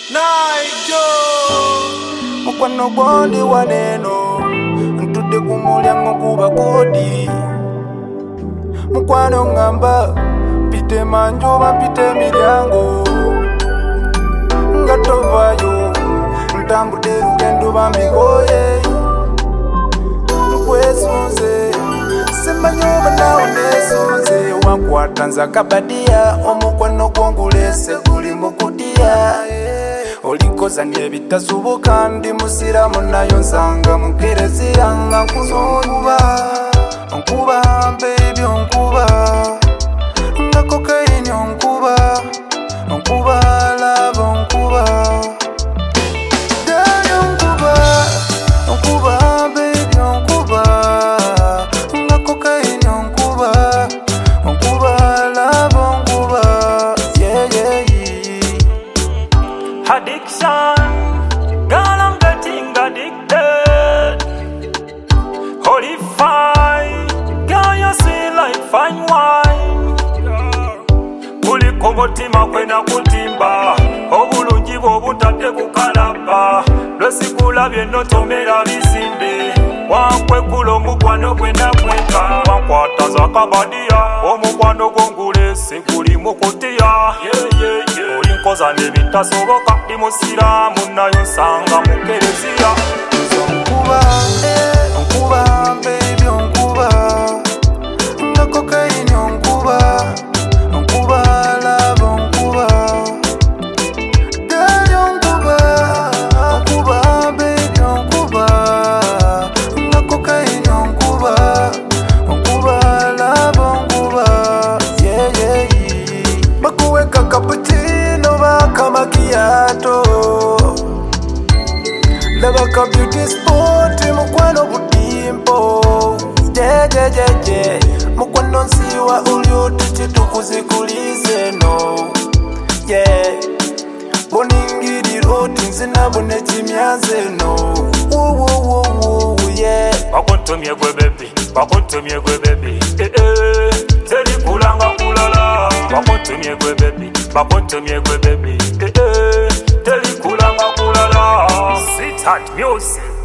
Naijo mukwano gwondi waneno ntudde ku mulyango guba kodi mukwano ngamba mpite manjoba mpite emiryango nga tovayo ntambudde lugendo bambigoye nkwesunze simanyi oba nawe nesunze wankwata nza kabadiya omukwano gwongulese guli mukudya olinkoza nebitasubuka ndi musiramu nayo nsanga mukereziya nga nkuba onkuba baby onkuba nga kokaini onkuba onkuba love onkuba dali onkuba onkuba baby onkuba nga kokaini onkuba onkuba love onkuba yeah yeah yeah. Addiction, girl, I'm getting addicted. Holy fine, girl, you sweet like fine wine. Kuliko mutima kwena kutimba, obulungi bwo butadde kukalaba. Lwesikulabye notomera bisimbe, wankwekula omukwano gwena kweka. Wankwata za kabadiya, omukwano gwongulese guli mukutiya. Olinkoza nebitasoboka ndi musiramu nayo nsanga mukereziya. Onkuba, onkuba, baby onkuba nga kokaini onkuba onkuba love onkuba dali onkuba onkuba baby onkuba nga kokaini onkuba onkuba love onkuba yeah yeah yeah. Bakuweka cappuccino baka macchiato labaka beauty spot mukwano budimpo jejejeje mukwano nsiwa ulyoti tukuzikulize no yeah boningiriro tinzinabone kimyaze no yeah Bakuntumye gwe baby, bakuntumye gwe baby. Terikulanga kulala. Bakuntumye gwe baby, bakuntumye gwe baby. Terikulanga kulala. Sweetheart music.